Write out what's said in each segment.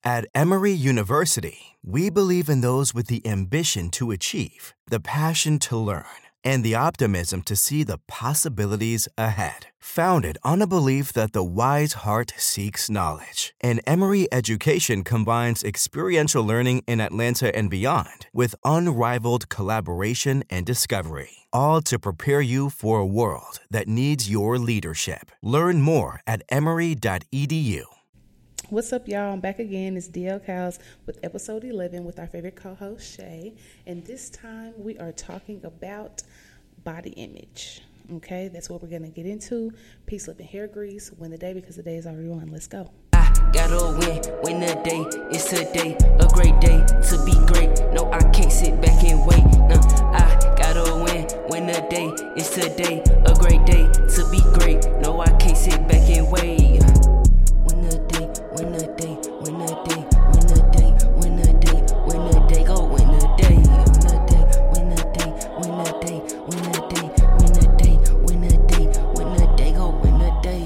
At Emory University, we believe in those with the ambition to achieve, the passion to learn, and the optimism to see the possibilities ahead. Founded on a belief that the wise heart seeks knowledge, and Emory education combines experiential learning in Atlanta and beyond with unrivaled collaboration and discovery, all to prepare you for a world that needs your leadership. Learn more at emory.edu. What's up, y'all? I'm back again. It's DL Cows with episode 11 with our favorite co-host, Shay. And this time we are talking about body image. Okay, that's what we're going to get into. Peace, lip, and hair grease. Win the day because the day is already won. Let's go. I gotta win the day. It's a day, a great day to be great. No, I can't sit back and wait. I gotta win the day. It's a day, a great day to be great. No, I can't sit back and wait. Win the day, win the day, win the day, win the day, win the day, win the day, go win the day, win the day, win the day, win the day, win the day, win the day, win the day, win the day, go win the day.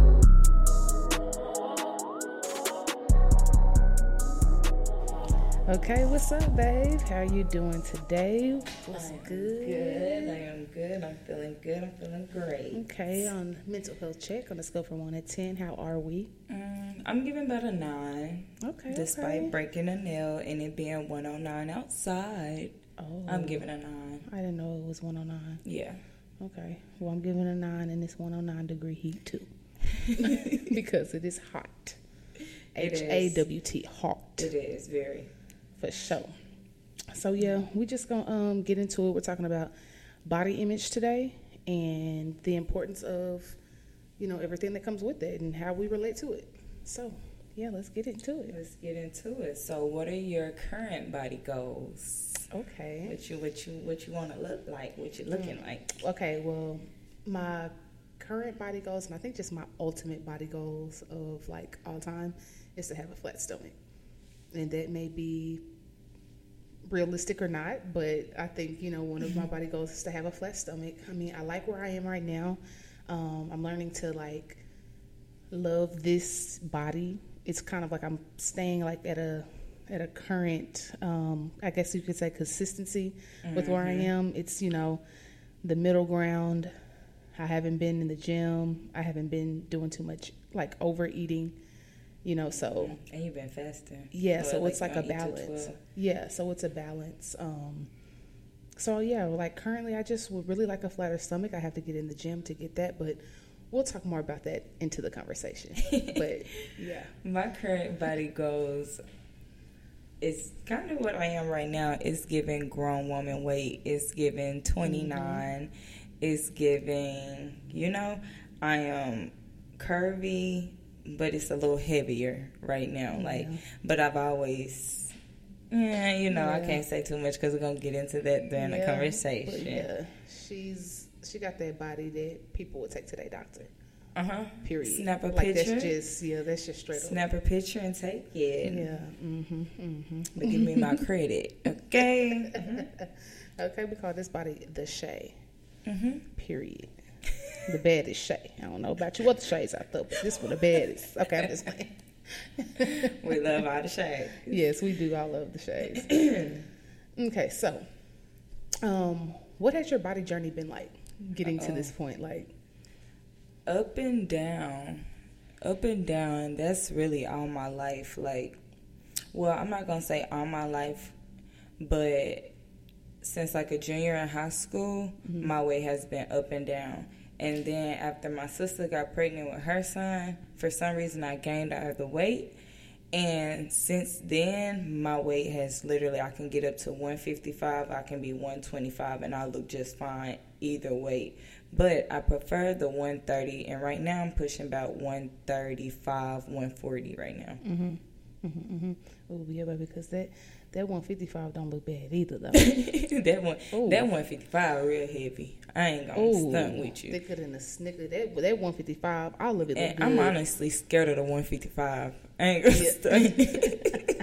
Okay, what's up, babe? How are you doing today? What's good? Good. I am good. I'm feeling good. I'm feeling great. Okay, on mental health check on a scale from 1 to 10, how are we? I'm giving about a 9. Okay. Despite breaking a nail and it being 109 outside, I'm giving a 9. I didn't know it was 109. Yeah. Okay. Well, I'm giving a 9 in this 109 degree heat too. Because it is hot. It is. HAWT, hot. It is very. For sure. So yeah, we just gonna get into it. We're talking about body image today and the importance of, everything that comes with it and how we relate to it. So yeah, let's get into it. Let's get into it. So, what are your current body goals? Okay. What you want to look like? What you looking like? Okay. Well, my current body goals, and I think just my ultimate body goals of like all time, is to have a flat stomach. And that may be realistic or not, but I think, one of my body goals is to have a flat stomach. I mean, I like where I am right now. I'm learning to like love this body. It's kind of like I'm staying like at a current, I guess you could say consistency with where I am. It's, the middle ground. I haven't been in the gym. I haven't been doing too much like overeating. So and you've been fasting. Yeah, so it's like a balance. Yeah, so it's a balance. So yeah, like currently I just would really like a flatter stomach. I have to get in the gym to get that, but we'll talk more about that into the conversation. But yeah. My current body goals is kind of what I am right now. It's giving grown woman weight. It's giving 29. It's giving, I am curvy, but it's a little heavier right now. But I've always, I can't say too much because we're going to get into that during the conversation. Yeah, she got that body that people would take to their doctor. Period. Snap a picture. That's just straight up. Snap a picture and take it. Yeah. But give me my credit, okay? Okay, we call this body the Shay. Period. The baddest Shay. I don't know about you other Shays out there, but this one the baddest. Okay, I'm just playing. We love all the shades. Yes, we do. I love the shades. Okay, so, what has your body journey been like getting to this point? Like, up and down. That's really all my life. Like, well, I'm not gonna say all my life, but since like a junior in high school, my weight has been up and down. And then after my sister got pregnant with her son, for some reason I gained all the weight. And since then, my weight has literally, I can get up to 155, I can be 125, and I look just fine either weight. But I prefer the 130, and right now I'm pushing about 135, 140 right now. Oh, yeah, baby, because that 155 don't look bad either, though. that 155 real heavy. I ain't gonna stunt with you. Thicker than a Snicker. That 155, all of it look good. I'm honestly scared of the 155. I ain't gonna stunt.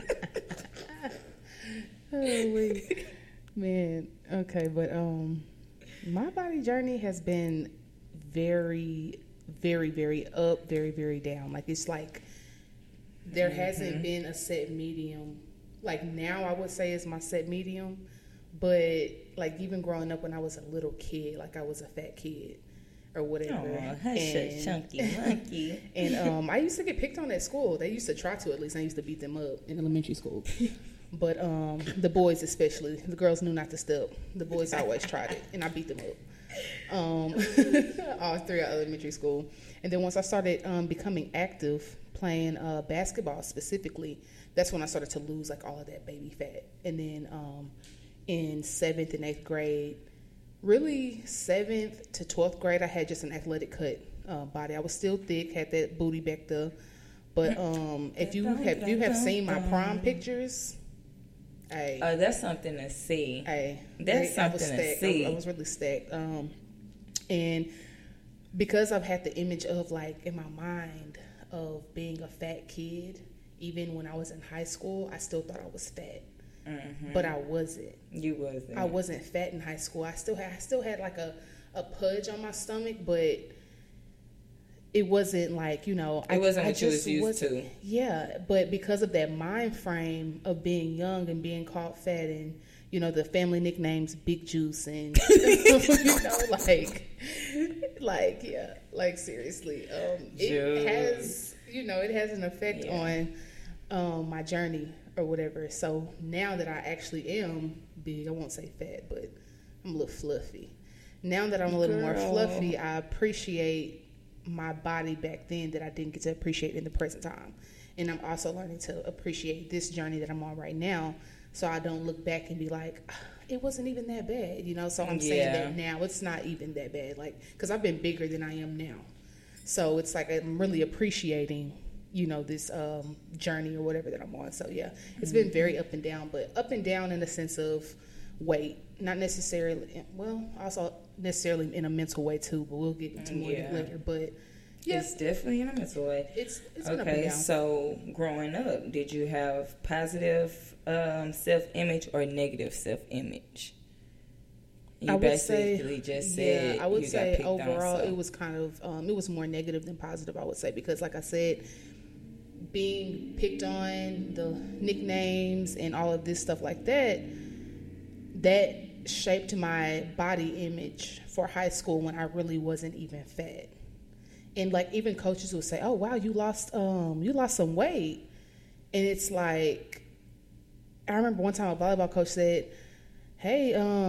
Oh, wait. Man, okay, but my body journey has been very, very, very up, very, very down. Like, it's like There hasn't been a set medium. Like now I would say it's my set medium, but like even growing up when I was a little kid, like I was a fat kid or whatever. Oh, hush, chunky monkey. And I used to get picked on at school. They used to try to, at least. I used to beat them up in elementary school. But the boys especially. The girls knew not to step. The boys always tried it, and I beat them up. All through elementary school. And then once I started becoming active, playing basketball specifically, that's when I started to lose like all of that baby fat. And then in 7th and 8th grade, really 7th to 12th grade, I had just an athletic cut body. I was still thick, had that booty back there. But if you have seen my prom pictures, that's something to see. That's something to see. I was really stacked. And because I've had the image of like in my mind of being a fat kid, even when I was in high school, I still thought I was fat. But I wasn't. You wasn't. I wasn't fat in high school. I still had like a pudge on my stomach, but it wasn't like, you know, it wasn't what you was used to. Yeah, but because of that mind frame of being young and being called fat, and you know the family nicknames Big Juice, and you know, like seriously, it has, you know, it has an effect on my journey or whatever. So now that I actually am big, I won't say fat, but I'm a little fluffy. Now that I'm a little more fluffy, I appreciate my body back then that I didn't get to appreciate in the present time. And I'm also learning to appreciate this journey that I'm on right now, so I don't look back and be like, it wasn't even that bad, you know. So I'm saying that now it's not even that bad, like, because I've been bigger than I am now. So it's like I'm really appreciating, you know, this journey or whatever that I'm on. So yeah, it's been very up and down, but up and down in the sense of weight, not necessarily, well, also necessarily in a mental way too, but we'll get into more later. But yeah, it's definitely in a mental way. It's been up and okay. down. So growing up, did you have positive self-image or negative self-image? You basically just said, I would say overall it was kind of it was more negative than positive, I would say, because like I said, being picked on, the nicknames and all of this stuff like that shaped my body image for high school when I really wasn't even fat. And like even coaches would say, "Oh wow, you lost some weight," and it's like, I remember one time a volleyball coach said, "Hey,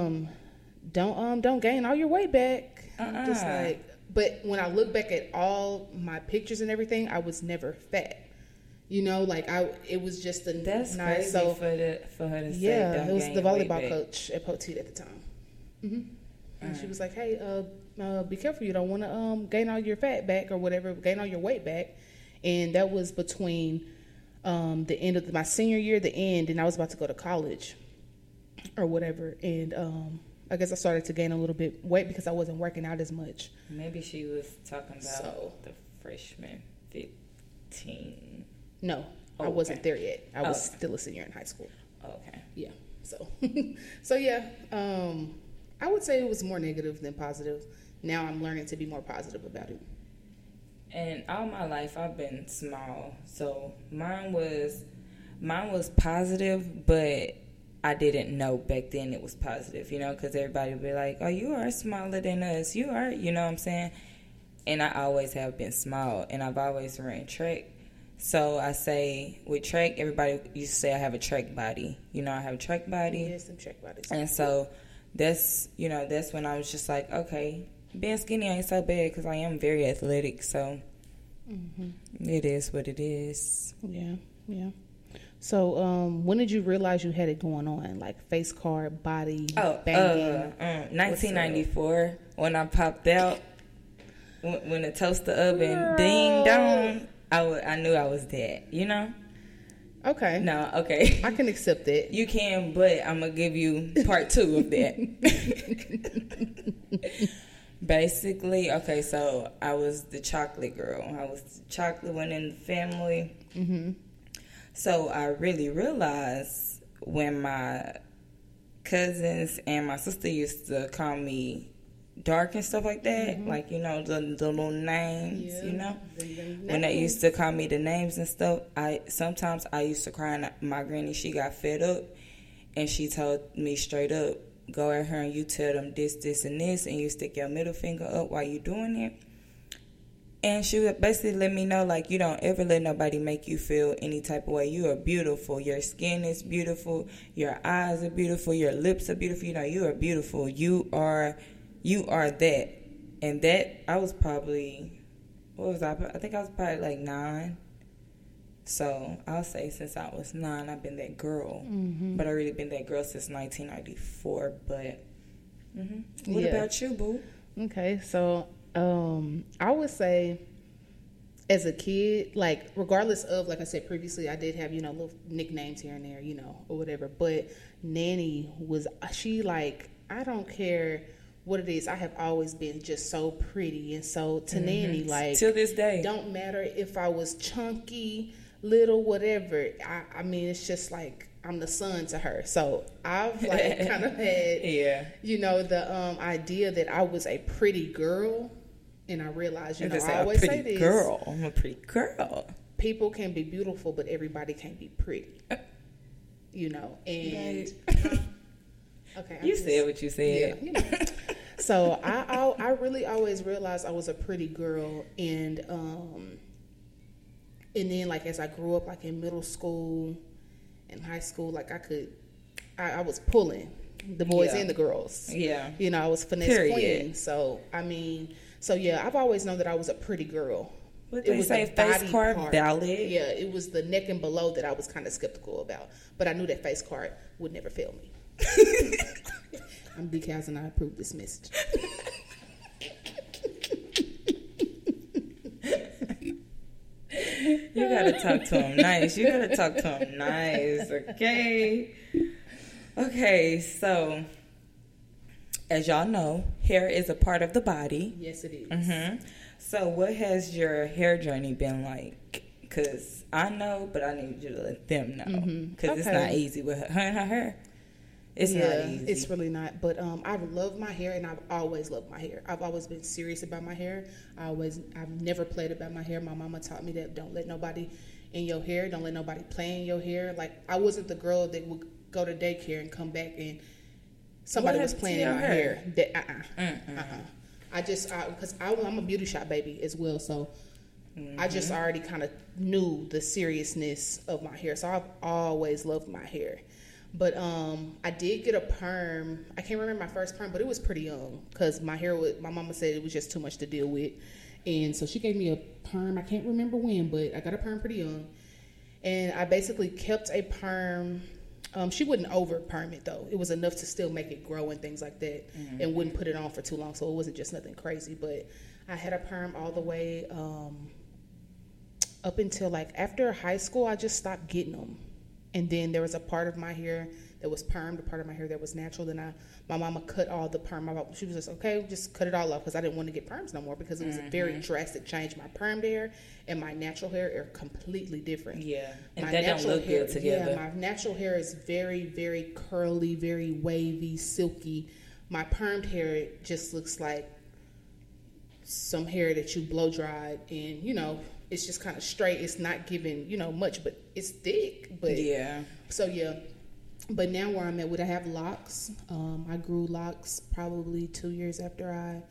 don't gain all your weight back." Just like, but when I look back at all my pictures and everything, I was never fat. You know, like it was just that's nice. crazy So for her to say. Yeah, it was the volleyball coach at Poteet at the time. And she was like, "Hey, be careful. You don't want to gain all your fat back or whatever, gain all your weight back." And that was between the end of my senior year, and I was about to go to college or whatever. And I guess I started to gain a little bit weight because I wasn't working out as much. Maybe she was talking about the freshman 15. No, I wasn't there yet. I was still a senior in high school. Okay. Yeah. So, yeah, I would say it was more negative than positive. Now I'm learning to be more positive about it. And all my life I've been small, so mine was positive, but I didn't know back then it was positive, you know, because everybody would be like, "Oh, you are smaller than us. You are," you know what I'm saying? And I always have been small, and I've always ran track. So I say with track, everybody used to say I have a track body. You know, I have a track body. Yes, some track bodies. And so that's when I was just like, okay, being skinny ain't so bad because I am very athletic. So it is what it is. Yeah, yeah. So when did you realize you had it going on, like face card, body, banging? 1994 when I popped out, when the toaster oven ding dong. I knew I was dead, you know? Okay. No, okay. I can accept that. You can, but I'm going to give you part 2 of that. Basically, okay, so I was the chocolate girl. I was the chocolate one in the family. So I really realized when my cousins and my sister used to call me dark and stuff like that, like, you know, the little names, you know, when they used to call me the names and stuff, sometimes I used to cry, and my granny, she got fed up, and she told me straight up, go at her and you tell them this, this, and this, and you stick your middle finger up while you doing it. And she would basically let me know, like, you don't ever let nobody make you feel any type of way. You are beautiful. Your skin is beautiful. Your eyes are beautiful. Your lips are beautiful. You know, you are beautiful. You are that. And that, I was probably, what was I? I think I was probably like 9. So I'll say since I was 9, I've been that girl. But I really been that girl since 1994. But what about you, boo? Okay, so I would say as a kid, like, regardless of, like I said previously, I did have, you know, little nicknames here and there, you know, or whatever. But Nanny was, she, like, I don't care what it is, I have always been just so pretty. And so to Nanny, like, till this day, don't matter if I was chunky, little, whatever. I mean, it's just like I'm the sun to her. So I've, like, kind of had, you know, the idea that I was a pretty girl. And I realized, you know, I always say this. I'm a pretty girl. People can be beautiful, but everybody can't be pretty. You know, and okay, you said what you said. Yeah, you know. So I really always realized I was a pretty girl, and then, like, as I grew up, like in middle school and high school, like I was pulling the boys and the girls. Yeah, you know, I was finesse queen. So I mean. So, yeah, I've always known that I was a pretty girl. What did they say, face card valid? Yeah, it was the neck and below that I was kind of skeptical about. But I knew that face card would never fail me. I'm decals and I approve this message. You got to talk to him nice. You got to talk to him nice, okay? Okay, so... as y'all know, hair is a part of the body. Yes, it is. So what has your hair journey been like? Because I know, but I need you to let them know. Because it's not easy with her and her hair. It's not easy. It's really not. But I love my hair, and I've always loved my hair. I've always been serious about my hair. I've never played about my hair. My mama taught me that don't let nobody in your hair. Don't let nobody play in your hair. Like, I wasn't the girl that would go to daycare and come back and somebody was playing in my hair. Because I'm a beauty shop baby as well, so I just already kind of knew the seriousness of my hair. So I've always loved my hair. But I did get a perm. I can't remember my first perm, but it was pretty young because my mama said it was just too much to deal with. And so she gave me a perm. I can't remember when, but I got a perm pretty young. And I basically kept a perm. She wouldn't over perm it, though. It was enough to still make it grow and things like that, and wouldn't put it on for too long, so it wasn't just nothing crazy. But I had a perm all the way up until, like, after high school. I just stopped getting them. And then there was a part of my hair that was permed, a part of my hair that was natural. Then my mama cut all the perm off. She was just, okay, just cut it all off, because I didn't want to get perms no more, because it was a very drastic change. My permed hair and my natural hair are completely different. Yeah, and that don't look good together. Yeah, my natural hair is very, very curly, very wavy, silky. My permed hair just looks like some hair that you blow dried, and, you know, it's just kind of straight. It's not giving, you know, much, but it's thick. But yeah. So, yeah. But now where I'm at, I have locks. I grew locks probably 2 years after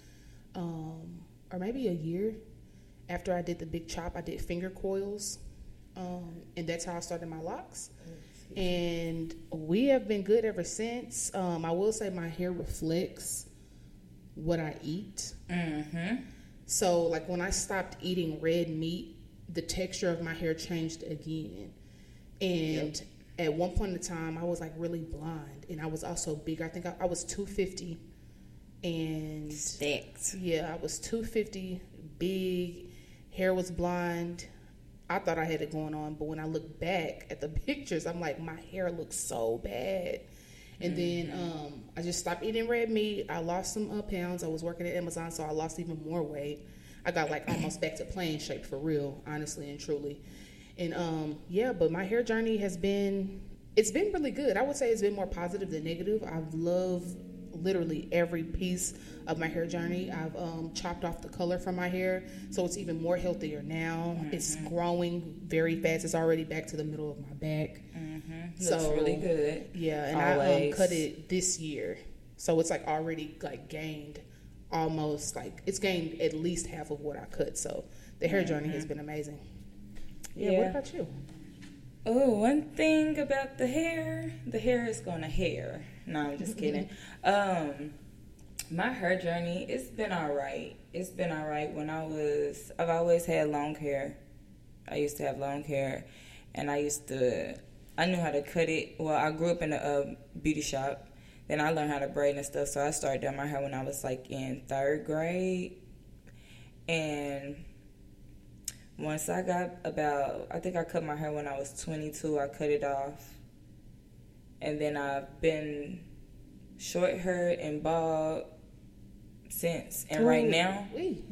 or maybe a year after I did the big chop. I did finger coils, and that's how I started my locks. And we have been good ever since. I will say my hair reflects what I eat. So, like, when I stopped eating red meat, the texture of my hair changed again. And at one point in time, I was, like, really blonde. And I was also big. I think I was 250. And stacked. Yeah, I was 250, big, hair was blonde. I thought I had it going on. But when I look back at the pictures, I'm like, my hair looks so bad. And then I just stopped eating red meat. I lost some pounds. I was working at Amazon, so I lost even more weight. I got, like, almost back to playing shape for real, honestly and truly. And, yeah, but my hair journey it's been really good. I would say it's been more positive than negative. I've loved, literally every piece of my hair journey. I've chopped off the color from my hair, so it's even more healthier now. It's growing very fast. It's already back to the middle of my back. So looks really good. Yeah, and I cut it this year, so it's like already like gained almost like it's gained at least half of what I cut. So the hair journey has been amazing. Yeah. What about you? Oh, one thing about the hair is gonna hair. No, I'm just kidding. My hair journey, it's been all right. It's been all right. I've always had long hair. I used to have long hair, and I knew how to cut it. Well, I grew up in a beauty shop. Then I learned how to braid and stuff, so I started doing my hair when I was like in 3rd grade. And once I got I think I cut my hair when I was 22. I cut it off. And then I've been short hair and bald since. And right now,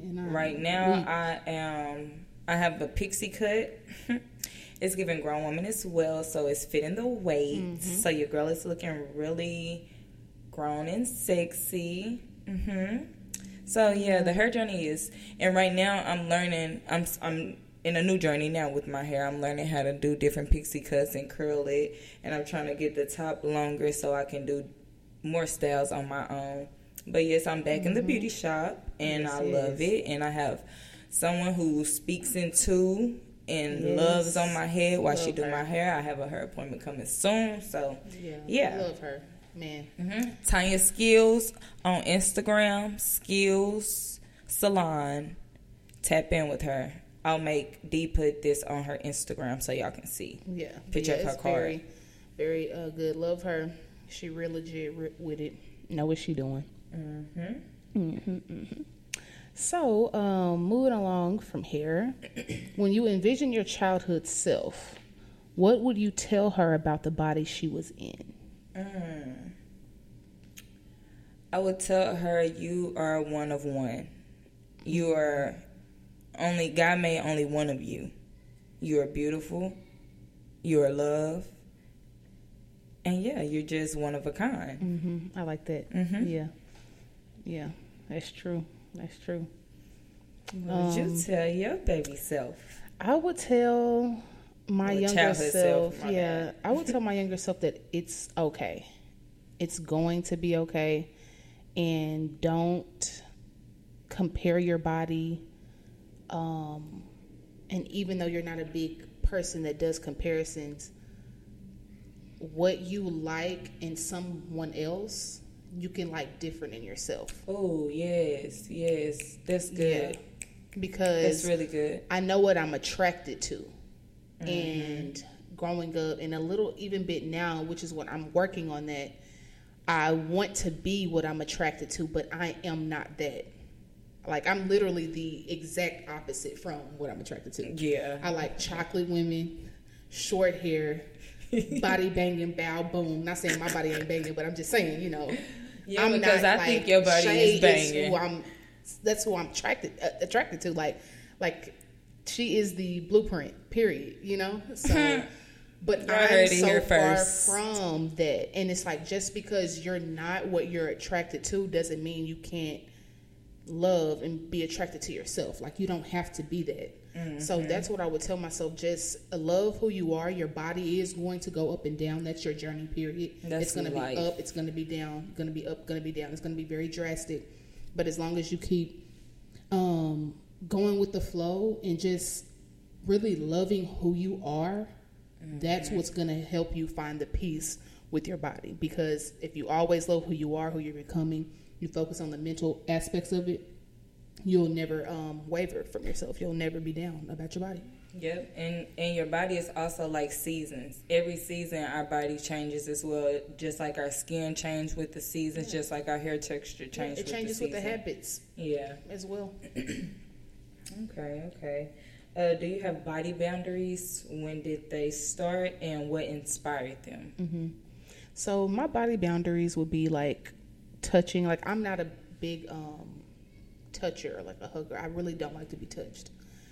I have a pixie cut. It's giving grown woman as well, so it's fitting the weight. So your girl is looking really grown and sexy. So yeah, the hair journey is, and right now I'm learning. I'm in a new journey now with my hair. I'm learning how to do different pixie cuts and curl it, and I'm trying to get the top longer so I can do more styles on my own. But yes, I'm back in the beauty shop, and I love it. And I have someone who speaks into and loves on my head while she do my hair. I have a hair appointment coming soon, so yeah. I love her, man. Tanya Skills on Instagram, Skills Salon. Tap in with her. I'll make D put this on her Instagram so y'all can see. Yeah, picture of her card. Very, very good. Love her. She real legit with it. Know what she doing. So, moving along from here, when you envision your childhood self, what would you tell her about the body she was in? I would tell her you are one of one. You are God made only one of you. You are beautiful. You are love. And yeah, you're just one of a kind. I like that. Yeah, that's true. That's true. What would you tell your baby self? I would tell my younger self. I would tell my younger self that it's okay. It's going to be okay. And don't compare your body. And even though you're not a big person that does comparisons, what you like in someone else, you can like different in yourself. Oh, yes. That's good. Yeah, because that's really good. I know what I'm attracted to. And growing up, and a little even bit now, which is what I'm working on, that I want to be what I'm attracted to, but I am not that. Like, I'm literally the exact opposite from what I'm attracted to. Yeah. I like chocolate women, short hair, body banging, bow, boom. Not saying my body ain't banging, but I'm just saying, Yeah, because I think your body is banging. That's who I'm attracted to. Like she is the blueprint, period, So, but I'm so far from that. And it's like, just because you're not what you're attracted to doesn't mean you can't love and be attracted to yourself. Like, you don't have to be that. So that's what I would tell myself. Just love who you are. Your body is going to go up and down. That's your journey, period. It's going to be up. It's going to be down. Going to be up. Going to be down. It's going to be very drastic. But as long as you keep going with the flow and just really loving who you are, that's what's going to help you find the peace with your body. Because if you always love who you are, who you're becoming, you focus on the mental aspects of it, you'll never waver from yourself. You'll never be down about your body. Yep, and your body is also like seasons. Every season our body changes as well, just like our skin changes with the seasons, just like our hair texture changes with the season. It changes with the habits. Yeah. As well. Okay. Do you have body boundaries? When did they start, and what inspired them? So my body boundaries would be like touching. Like, I'm not a big toucher, like a hugger. I really don't like to be touched.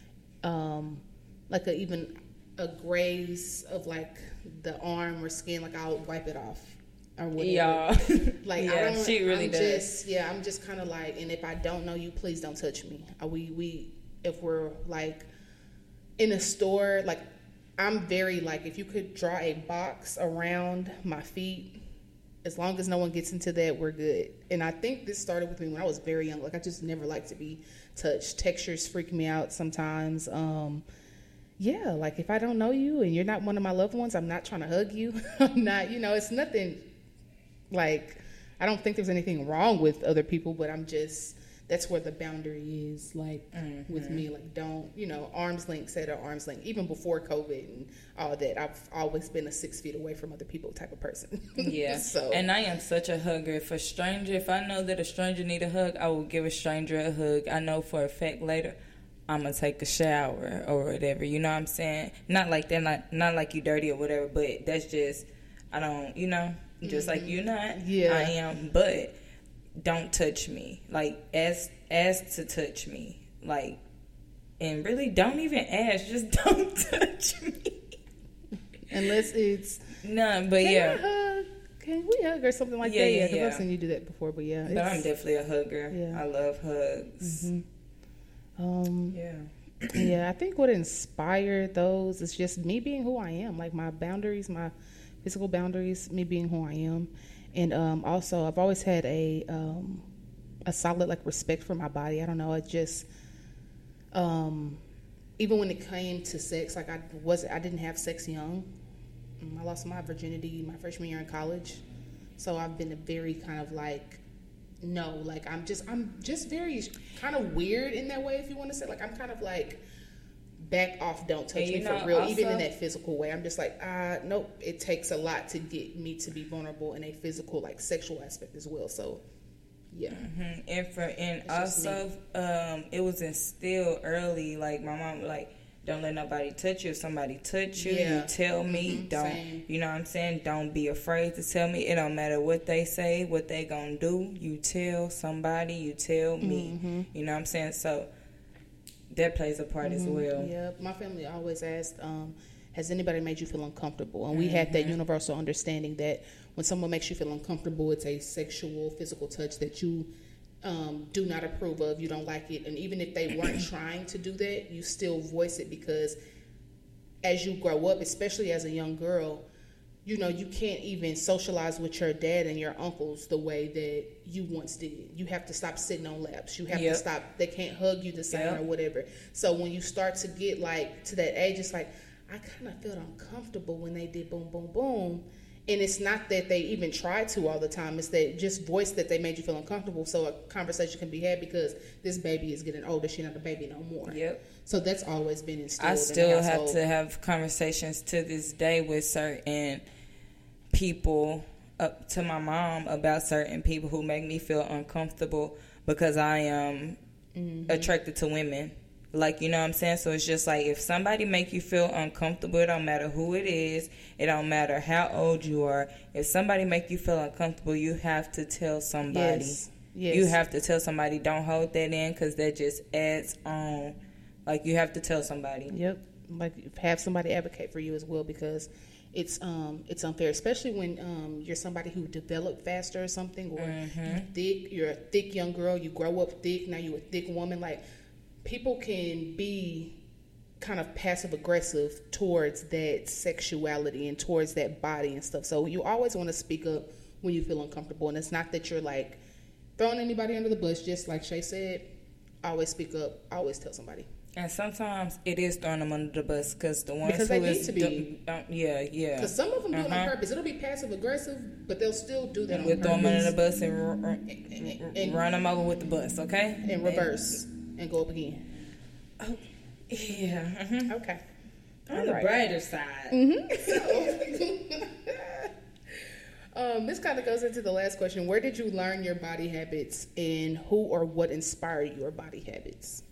Like even a graze of like the arm or skin, like I'll wipe it off or whatever. Y'all. Like, yeah, I don't, she really I'm does. I'm just kind of like, and if I don't know you, please don't touch me. If we're like in a store, like, I'm very like, if you could draw a box around my feet, as long as no one gets into that, we're good. And I think this started with me when I was very young. Like, I just never liked to be touched. Textures freak me out sometimes. Yeah, like, if I don't know you and you're not one of my loved ones, I'm not trying to hug you. I'm not, it's nothing, like, I don't think there's anything wrong with other people, but that's where the boundary is, like, with me. Like, don't, arm's length, set at arm's length. Even before COVID and all that, I've always been a 6 feet away from other people type of person. Yeah. So, and I am such a hugger. If I know that a stranger need a hug, I will give a stranger a hug. I know for a fact later I'm going to take a shower or whatever. You know what I'm saying? Not like that, not like you dirty or whatever, but that's just, I don't, just like you're not, yeah. I am, but don't touch me. Like, ask to touch me. Like, and really don't even ask, just don't touch me. Unless it's none, but can we hug or something like that? Yeah, because I've seen you do that before, but yeah. But I'm definitely a hugger. Yeah. I love hugs. Yeah, I think what inspired those is just me being who I am, like my boundaries, my physical boundaries, me being who I am. And also, I've always had a solid, like, respect for my body. I don't know, it just, even when it came to sex, like, I didn't have sex young. I lost my virginity my freshman year in college. So I've been a very kind of like, no, like, I'm just very kind of weird in that way, if you want to say. Like, I'm kind of like, back off, don't touch me for real, also, even in that physical way. I'm just like, nope, it takes a lot to get me to be vulnerable in a physical, like, sexual aspect as well. So, yeah. And also, it was instilled early, like, my mom, like, don't let nobody touch you. If somebody touch you, you tell me. Don't, same. You know what I'm saying? Don't be afraid to tell me. It don't matter what they say, what they gonna do. You tell somebody, you tell me. You know what I'm saying? So that plays a part as well. Yeah, my family always asked, has anybody made you feel uncomfortable? And we had that universal understanding that when someone makes you feel uncomfortable, it's a sexual, physical touch that you do not approve of, you don't like it. And even if they weren't trying to do that, you still voice it, because as you grow up, especially as a young girl, you can't even socialize with your dad and your uncles the way that you once did. You have to stop sitting on laps. You have to stop. They can't hug you the same or whatever. So when you start to get, like, to that age, it's like, I kind of felt uncomfortable when they did boom, boom, boom. And it's not that they even tried to all the time. It's that just voice that they made you feel uncomfortable, so a conversation can be had, because this baby is getting older. She's not a baby no more. Yep. So that's always been instilled. I still have to have conversations to this day with certain people, up to my mom, about certain people who make me feel uncomfortable, because I am attracted to women. Like, you know what I'm saying? So it's just like, if somebody make you feel uncomfortable, it don't matter who it is, it don't matter how old you are. If somebody make you feel uncomfortable, you have to tell somebody. Yes. You have to tell somebody. Don't hold that in, because that just adds on. Like, you have to tell somebody. Yep. Like, have somebody advocate for you as well, because it's unfair, especially when you're somebody who developed faster or something, or you're a thick young girl, you grow up thick, now you're a thick woman. Like, people can be kind of passive aggressive towards that sexuality and towards that body and stuff. So you always want to speak up when you feel uncomfortable. And it's not that you're, like, throwing anybody under the bus. Just like Shay said, always speak up, always tell somebody. And sometimes it is throwing them under the bus, because the ones because who they need to be. Because some of them do it on purpose. It'll be passive aggressive, but they'll still do that on purpose. We'll throw them under the bus and run them over with the bus, okay? And reverse. And go up again. Oh, yeah. Okay. On the brighter side. This kind of goes into the last question. Where did you learn your body habits, and who or what inspired your body habits?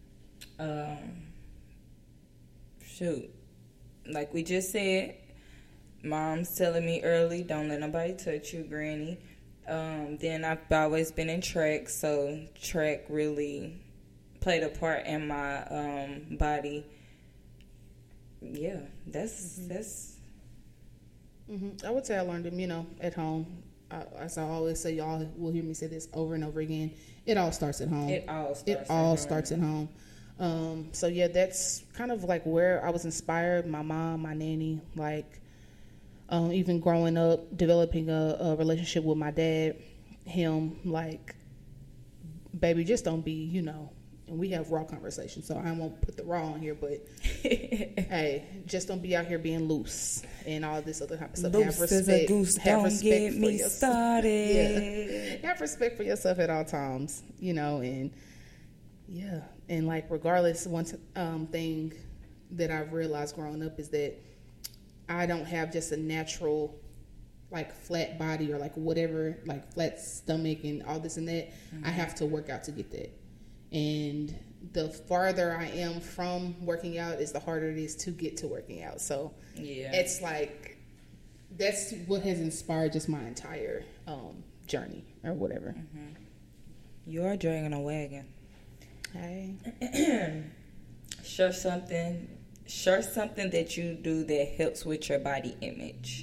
Shoot. Like we just said, mom's telling me early, don't let nobody touch you, granny. Then I've always been in track, so track really played a part in my body. Yeah, that's I would say I learned them, at home. As I always say, y'all will hear me say this over and over again. It all starts at home. It all starts at home. So yeah, that's kind of like where I was inspired. My mom, my nanny, like even growing up, developing a relationship with my dad, him, like, baby, just don't be, and we have raw conversations, so I won't put the raw on here, but hey, just don't be out here being loose and all this other type of stuff. Loose have respect. as a goose, have don't respect get for me yourself. started. Yeah. Have respect for yourself at all times, and yeah, and like regardless, one thing that I've realized growing up is that I don't have just a natural like flat body or like whatever, like flat stomach and all this and that. I have to work out to get that. And the farther I am from working out is the harder it is to get to working out. So yeah, it's like that's what has inspired just my entire journey or whatever. You're dragging a wagon. Hey. Share something that you do that helps with your body image.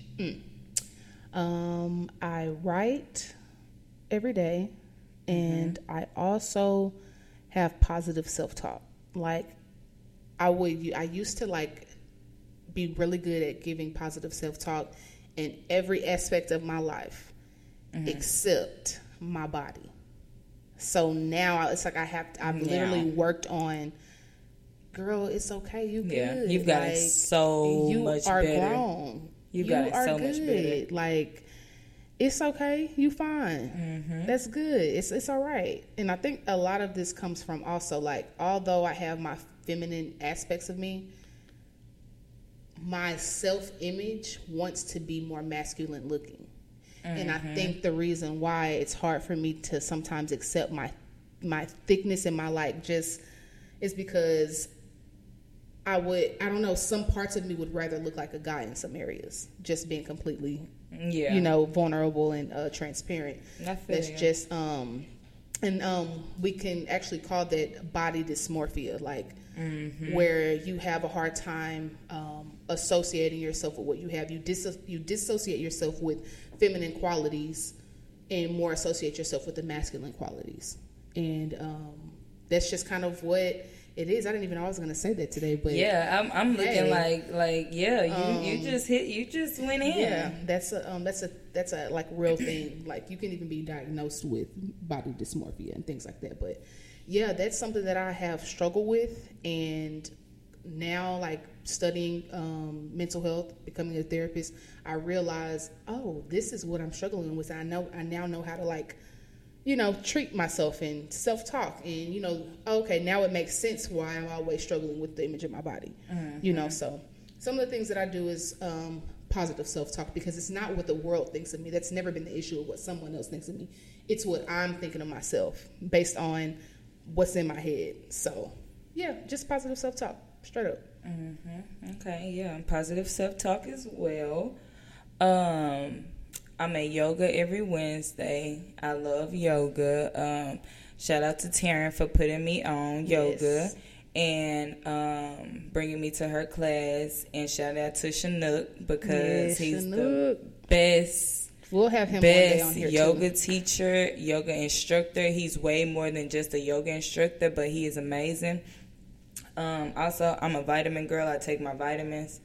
I write every day, and I also have positive self-talk. Like I used to like be really good at giving positive self-talk in every aspect of my life except my body. So now it's like I've literally worked on, girl, it's okay, you good. Yeah, you've gotten like, so much better. You are grown. You've gotten so much better. Like, it's okay, you fine. That's good. It's all right. And I think a lot of this comes from also, like, although I have my feminine aspects of me, my self-image wants to be more masculine looking. And I think the reason why it's hard for me to sometimes accept my thickness and my like just is because I don't know, some parts of me would rather look like a guy in some areas, just being completely, vulnerable and transparent. That's just, we can actually call that body dysmorphia, like where you have a hard time associating yourself with what you have. You dissociate yourself with feminine qualities and more associate yourself with the masculine qualities. And that's just kind of what it is. I didn't even know I was going to say that today, but yeah, I'm looking like you just went in. Yeah, that's a like real thing. Like you can even be diagnosed with body dysmorphia and things like that. But yeah, that's something that I have struggled with, and now like studying mental health, becoming a therapist, I realize, oh, this is what I'm struggling with. I now know how to like, treat myself and self-talk, and okay, now it makes sense why I'm always struggling with the image of my body. So some of the things that I do is positive self-talk, because it's not what the world thinks of me. That's never been the issue of what someone else thinks of me. It's what I'm thinking of myself based on what's in my head. So yeah, just positive self-talk, straight up. Okay, yeah, positive self-talk as well. I'm at yoga every Wednesday. I love yoga. Shout out to Taryn for putting me on yoga and bringing me to her class. And shout out to Chinook because he's the best. We'll have him one day on here yoga too. Teacher, yoga instructor. He's way more than just a yoga instructor, but he is amazing. Also, I'm a vitamin girl. I take my vitamins.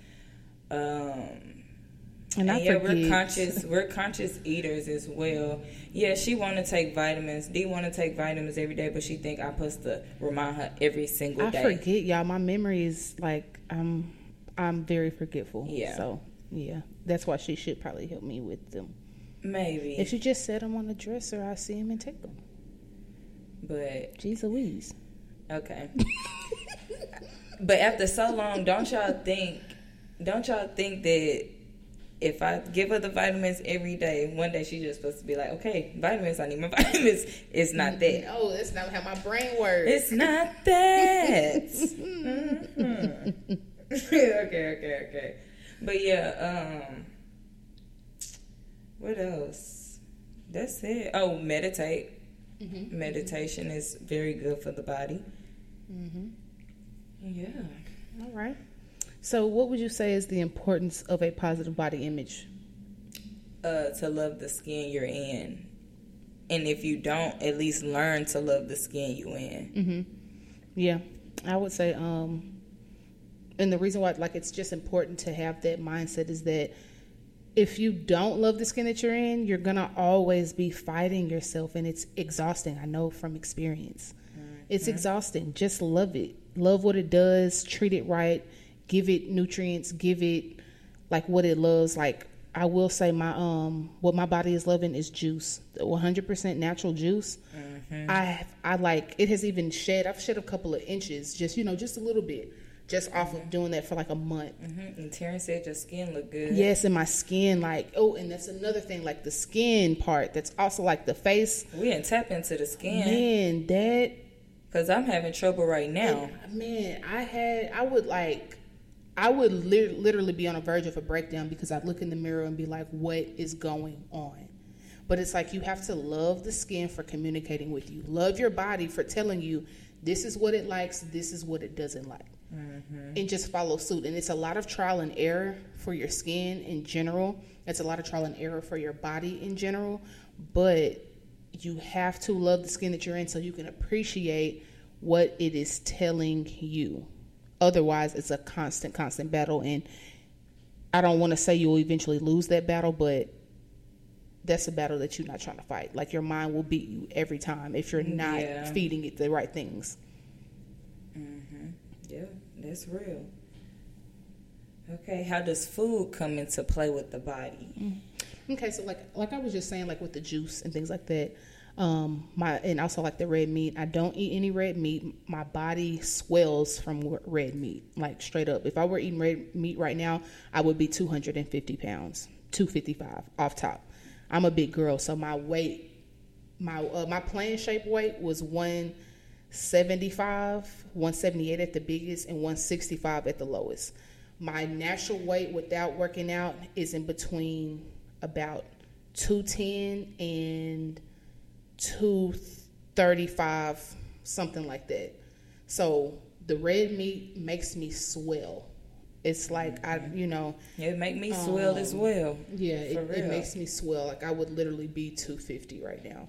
We're conscious eaters as well. Yeah, she want to take vitamins. Dee want to take vitamins every day, but she think I'm supposed to remind her every single day. I forget, y'all. My memory is like I'm very forgetful. Yeah. So yeah, that's why she should probably help me with them. Maybe if you just set them on the dresser, I see them and take them. But jeez Louise. Okay. But after so long, don't y'all think that if I give her the vitamins every day, one day she's just supposed to be like, okay, vitamins, I need my vitamins. It's not that. No, that's not how my brain works. It's not that. Okay. But yeah, what else? That's it. Oh, meditate. Meditation is very good for the body. Yeah. All right. So what would you say is the importance of a positive body image to love the skin you're in. And if you don't, at least learn to love the skin you in. Mm-hmm. Yeah, I would say, and the reason why, like, it's just important to have that mindset is that if you don't love the skin that you're in, you're going to always be fighting yourself, and it's exhausting. I know from experience. Mm-hmm. It's exhausting. Just love it. Love what it does. Treat it right. Give it nutrients. Give it, like, what it loves. Like, I will say my what my body is loving is juice. 100% natural juice. Mm-hmm. I like, it has even I've shed a couple of inches, just, just a little bit. Just off of doing that for like a month. Mm-hmm. And Terrence said your skin look good. Yes, and my skin, like, and that's another thing, like the skin part. That's also like the face. We didn't tap into the skin. Man, that. Because I'm having trouble right now. Man, I would literally be on the verge of a breakdown because I'd look in the mirror and be like, what is going on? But it's like you have to love the skin for communicating with you. Love your body for telling you this is what it likes, this is what it doesn't like. Mm-hmm. And just follow suit. And it's a lot of trial and error for your skin in general. It's a lot of trial and error for your body in general. But you have to love the skin that you're in so you can appreciate what it is telling you. Otherwise, it's a constant battle. And I don't want to say you'll eventually lose that battle, but that's a battle that you're not trying to fight. Like, your mind will beat you every time if you're not feeding it the right things. Mm-hmm. Yeah, that's real. Okay, how does food come into play with the body? Okay, so like I was just saying, like with the juice and things like that, and also like the red meat. I don't eat any red meat. My body swells from red meat, like straight up. If I were eating red meat right now, I would be 250 pounds, 255 off top. I'm a big girl, so my weight, my plane shape weight was 175, 178 at the biggest, and 165 at the lowest. My natural weight without working out is in between about 210 and 235, something like that. So the red meat makes me swell. It's like, it make me swell as well. Yeah, it makes me swell. Like, I would literally be 250 right now.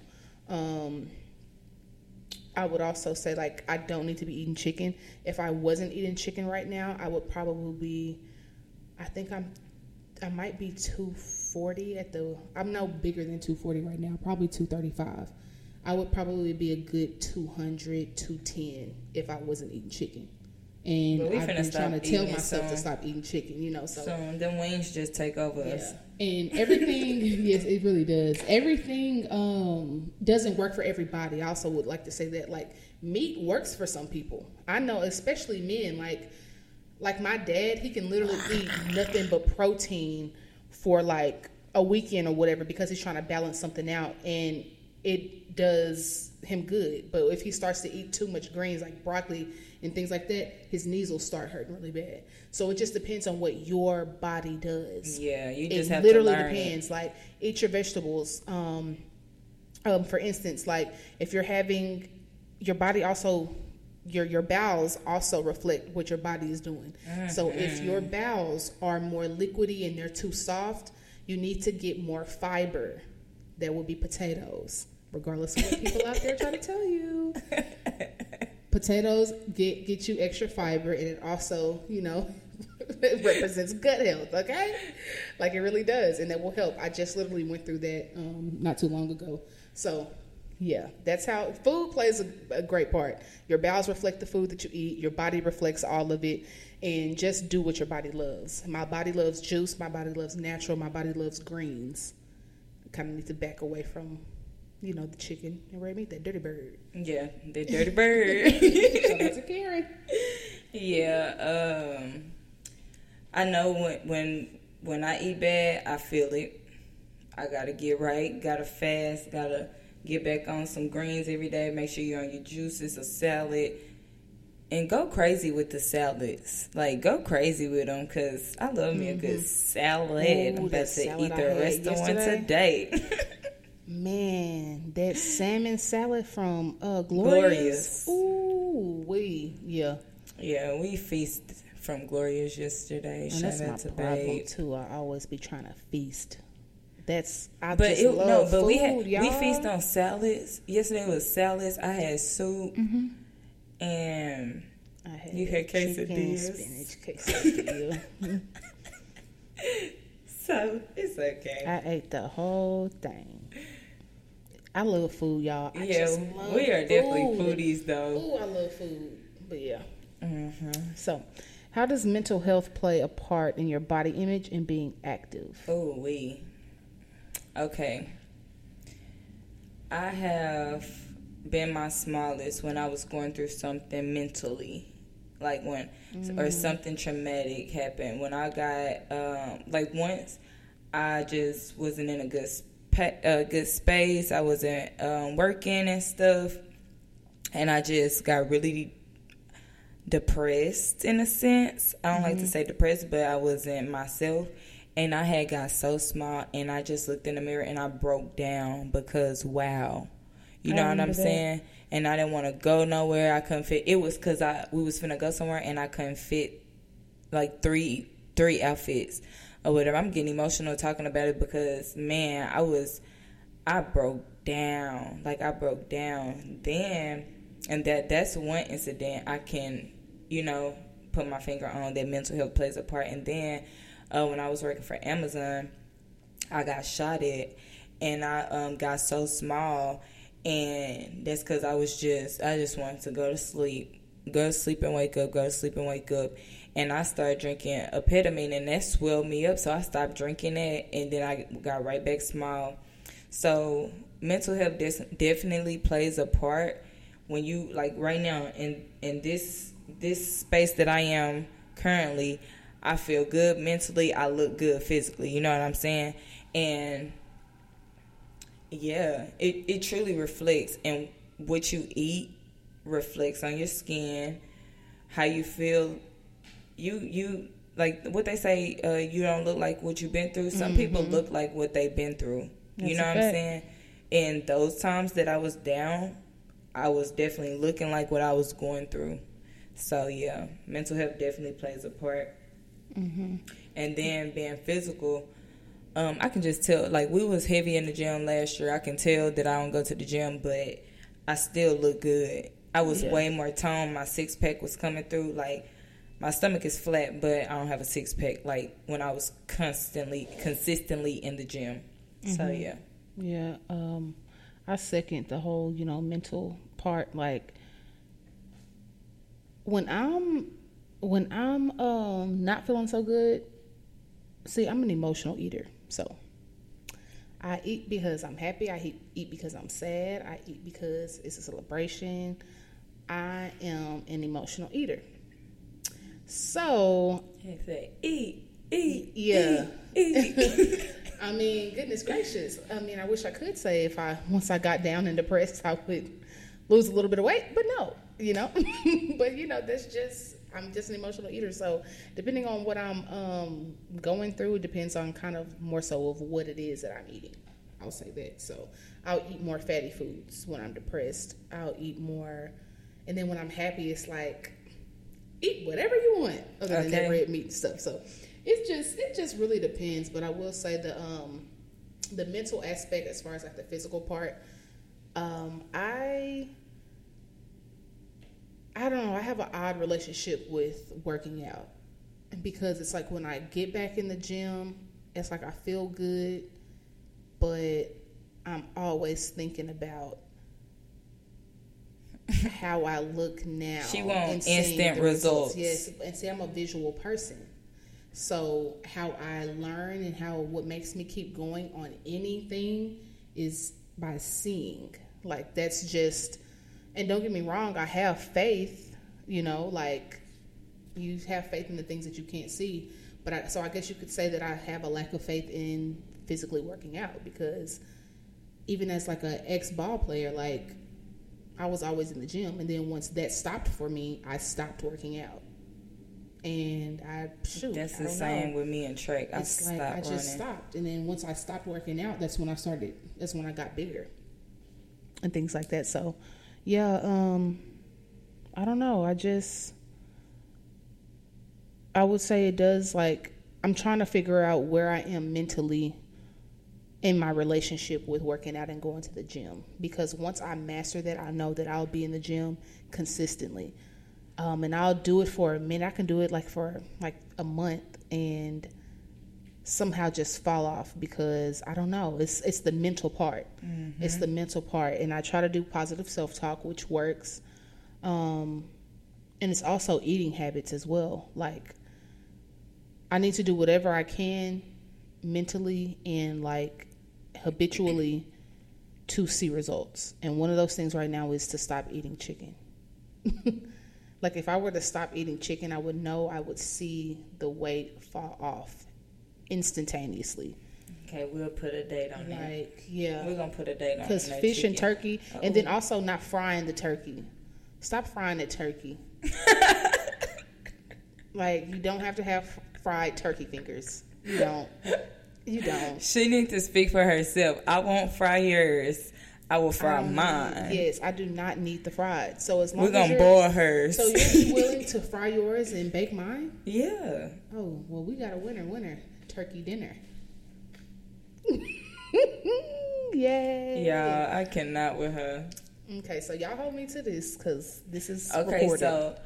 I would also say, like, I don't need to be eating chicken. If I wasn't eating chicken right now, I would probably be, I might be 240 I'm no bigger than 240 right now, probably 235. I would probably be a good 200, 210 if I wasn't eating chicken. And I've been trying to tell myself to stop eating chicken, So them wings just take over us. And everything, yes, it really does. Everything doesn't work for everybody. I also would like to say that, like, meat works for some people. I know, especially men. Like my dad, he can literally eat nothing but protein for like a weekend or whatever because he's trying to balance something out, and it does him good. But if he starts to eat too much greens like broccoli and things like that, his knees will start hurting really bad. So it just depends on what your body does. Yeah, you just have to learn. It literally depends. Like, eat your vegetables. For instance, like if you're having your body also, your bowels also reflect what your body is doing. Mm-hmm. So if your bowels are more liquidy and they're too soft, you need to get more fiber. That will be potatoes, regardless of what people out there try to tell you. Potatoes get you extra fiber, and it also, it represents gut health, okay? Like, it really does, and that will help. I just literally went through that not too long ago. So, yeah, that's how food plays a great part. Your bowels reflect the food that you eat. Your body reflects all of it, and just do what your body loves. My body loves juice. My body loves natural. My body loves greens. I kind of need to back away from the chicken and red meat, that dirty bird. Yeah, the dirty bird. Shout out to Karen. Yeah, I know when I eat bad, I feel it. I gotta get right, gotta fast, gotta get back on some greens every day. Make sure you're on your juices, a salad, and go crazy with the salads. Like, go crazy with them, because I love me a good salad. Ooh, I'm about to eat the rest of one today. Man, that salmon salad from Glorious. Ooh, yeah. Yeah, we feasted from Glorious yesterday. And Shout that's out my to problem Babe. too. I always be trying to feast. I But just it, love no, but food, we y'all. feast on salads. Yesterday was salads. I had soup, and I had you had chicken, quesadillas. spinach quesadilla. So it's okay. I ate the whole thing. I love food, y'all. I just love we are definitely food. foodies, though. Ooh, I love food. But yeah. Mm-hmm. So, how does mental health play a part in your body image and being active? Oh, okay. I have been my smallest when I was going through something mentally, like when or something traumatic happened. When I got once, I just wasn't in a good space. I wasn't working and stuff, and I just got really depressed in a sense. I don't like to say depressed, but I wasn't myself. And I had got so small, and I just looked in the mirror and I broke down because, wow. You know what I'm saying? And I didn't want to go nowhere. I couldn't fit. It was because we was finna go somewhere, and I couldn't fit like three outfits or whatever. I'm getting emotional talking about it because, man, I broke down. Like, I broke down. Then, and that's one incident I can, put my finger on that mental health plays a part. And then when I was working for Amazon, I got shot at, and I got so small. And that's because I just wanted to go to sleep and wake up, go to sleep and wake up. And I started drinking Epitamine, and that swelled me up. So I stopped drinking that, and then I got right back small. So mental health definitely plays a part when you, like right now, in this space that I am currently, I feel good mentally, I look good physically. You know what I'm saying? And yeah, it truly reflects, and what you eat reflects on your skin, how you feel. You like what they say, you don't look like what you've been through. Some people look like what they've been through. You know what I'm saying? And those times that I was down, I was definitely looking like what I was going through. So yeah, mental health definitely plays a part. And then being physical, I can just tell, like, we was heavy in the gym last year. I can tell that I don't go to the gym, but I still look good. I was way more toned. My six-pack was coming through. Like, my stomach is flat, but I don't have a six-pack, like, when I was consistently in the gym. So, yeah. Yeah, I second the whole, mental part. Like, when I'm not feeling so good, see, I'm an emotional eater. So I eat because I'm happy. I eat because I'm sad. I eat because it's a celebration. I am an emotional eater. So eat. Yeah. Eat. I mean, goodness gracious. I mean, I wish I could say once I got down and depressed, I would lose a little bit of weight, but no, but I'm just an emotional eater. So depending on what I'm going through, it depends on kind of more so of what it is that I'm eating. I'll say that. So I'll eat more fatty foods when I'm depressed. I'll eat more. And then when I'm happy, it's like, eat whatever you want other than that red meat and stuff. So it just really depends. But I will say the mental aspect as far as like the physical part, I don't know. I have an odd relationship with working out, because it's like when I get back in the gym, it's like I feel good, but I'm always thinking about how I look now. She wants instant results. Yes, and see, I'm a visual person, so how I learn and what makes me keep going on anything is by seeing. Like, that's just. And don't get me wrong, I have faith, like you have faith in the things that you can't see. But so I guess you could say that I have a lack of faith in physically working out, because even as like an ex-ball player, like I was always in the gym. And then once that stopped for me, I stopped working out. And that's the same with me and track. I just stopped. And then once I stopped working out, that's when I got bigger and things like that. So yeah, I don't know. I would say it does, like, I'm trying to figure out where I am mentally in my relationship with working out and going to the gym, because once I master that, I know that I'll be in the gym consistently, and I'll do it for a minute. I can do it for a month and somehow just fall off, because I don't know, it's the mental part. It's the mental part, and I try to do positive self-talk, which works, and it's also eating habits as well. Like, I need to do whatever I can mentally and habitually to see results. And one of those things right now is to stop eating chicken. Like, if I were to stop eating chicken, I would know I would see the weight fall off instantaneously. Okay, we'll put a date on that. Yeah. We're going to put a date on it. Because fish and turkey, and then also not frying the turkey. Stop frying the turkey. You don't have to have fried turkey fingers. You don't. She needs to speak for herself. I won't fry yours. I will fry mine. Yes, I do not need the fried. So as long we're gonna boil hers. So you'll be willing to fry yours and bake mine? Yeah. Oh, well, we got a winner. Turkey dinner. Yay. Yeah, I cannot with her. Okay, so y'all hold me to this, because this is okay. Recorded. So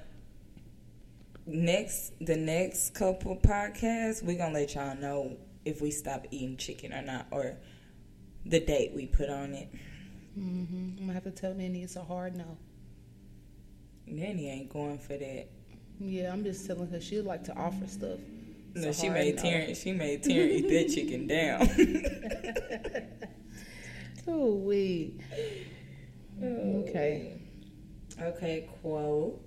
the next couple podcasts, we're gonna let y'all know if we stop eating chicken or not, or the date we put on it. I'm gonna have to tell Nanny it's a hard no. Nanny ain't going for that. Yeah, I'm just telling her she'd like to offer stuff. No, she made Terrence eat that chicken down. Oh, wait. Okay. Okay, quotes.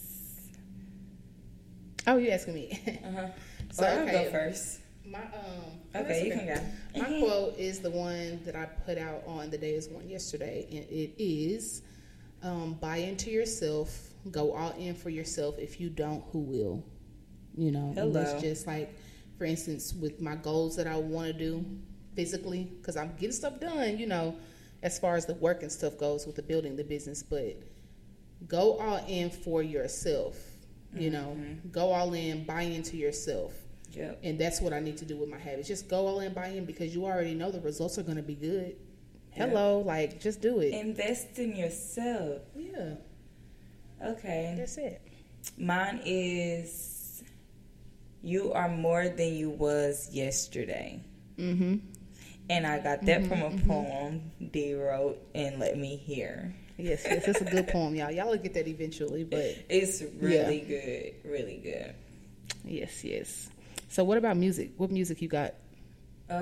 Oh, you asking me? So I'll go first. Okay, you can go. My quote is the one that I put out on The Day Is One yesterday, and it is, buy into yourself, go all in for yourself. If you don't, who will? And it's just for instance, with my goals that I want to do physically, because I'm getting stuff done, as far as the work and stuff goes with the building the business, but go all in for yourself, go all in, buy into yourself. Yep. And that's what I need to do with my habits. Just go all in, buy in, because you already know the results are going to be good. Hello, just do it. Invest in yourself. Yeah. Okay. That's it. Mine is, you are more than you was yesterday. Mm-hmm. And I got that from a poem D wrote and let me hear. Yes, it's a good poem, y'all. Y'all will get that eventually, but it's really good, really good. Yes. So what about music? What music you got? I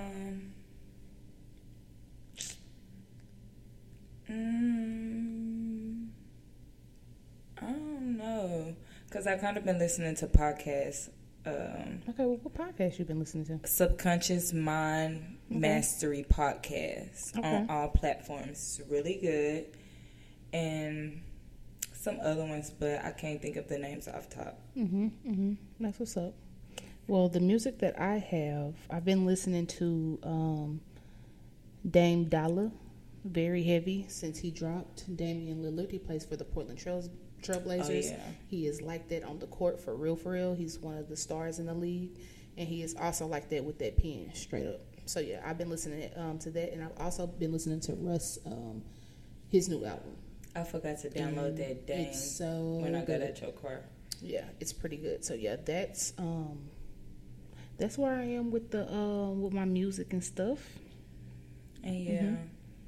don't know, because I kind of been listening to podcasts. Okay, well, what podcast you been listening to? Subconscious Mind Mastery Podcast on all platforms. It's really good. And some other ones, but I can't think of the names off top. That's what's up. Well, the music that I have, I've been listening to Dame Dollar, very heavy since he dropped. Damian Lillard, he plays for the Portland Trailblazers. Oh, yeah. He is like that on the court, for real. He's one of the stars in the league, and he is also like that with that pen, straight up. So yeah, I've been listening to that, and I've also been listening to Russ, his new album. I forgot to download that dang when I got at your car. Yeah, it's pretty good. So yeah, that's where I am with the with my music and stuff. And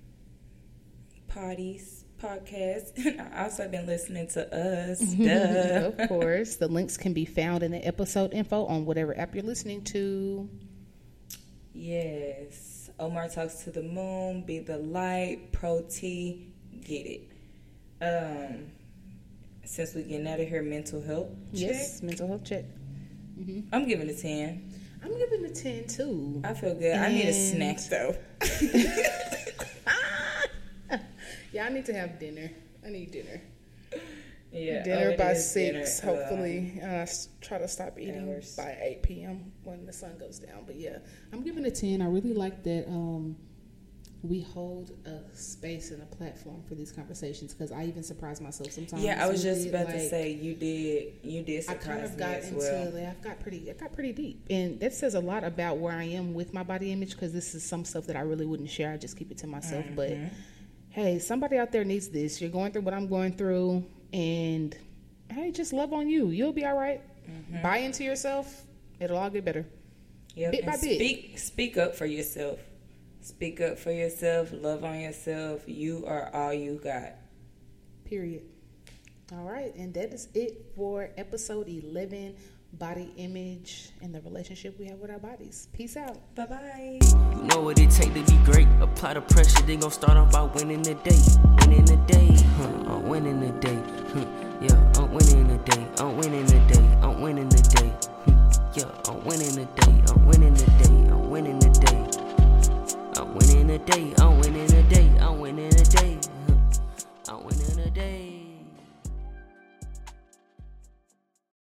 podcast. I also been listening to us. Duh. Of course, the links can be found in the episode info on whatever app you're listening to. Yes, Omar Talks to the Moon, Be the Light, Pro T, get it. Since we getting out of here, mental health check. Yes, mental health check. I'm giving it a 10. I'm giving it a 10 too. I feel good. I need a snack though. Yeah, I need to have dinner. I need dinner. Yeah, dinner by 6, hopefully. I try to stop eating by 8 p.m. when the sun goes down. But yeah, I'm giving it a 10. I really like that we hold a space and a platform for these conversations, because I even surprise myself sometimes. Yeah, I was just about to say you did surprise I kind of me got as into well. I got pretty deep, and that says a lot about where I am with my body image, because this is some stuff that I really wouldn't share. I just keep it to myself. But hey, somebody out there needs this. You're going through what I'm going through, and hey, just love on you. You'll be all right. Buy into yourself. It'll all get better. Yep. Bit by bit. Speak up for yourself. Speak up for yourself. Love on yourself. You are all you got. Period. All right, and that is it for episode 11, body image and the relationship we have with our bodies. Peace out. Bye-bye. You know what it take to be great. Apply the pressure, they gon' start off by winning the day. Winning the day, I'm winning the day. Yeah, I'm winning the day. I'm winning the day. I'm winning the day. Yeah, I'm winning the day. I'm winning the day. I'm winning the day. I'm winning the day. I'm winning the day. I'm winning the day. I'm winning the day.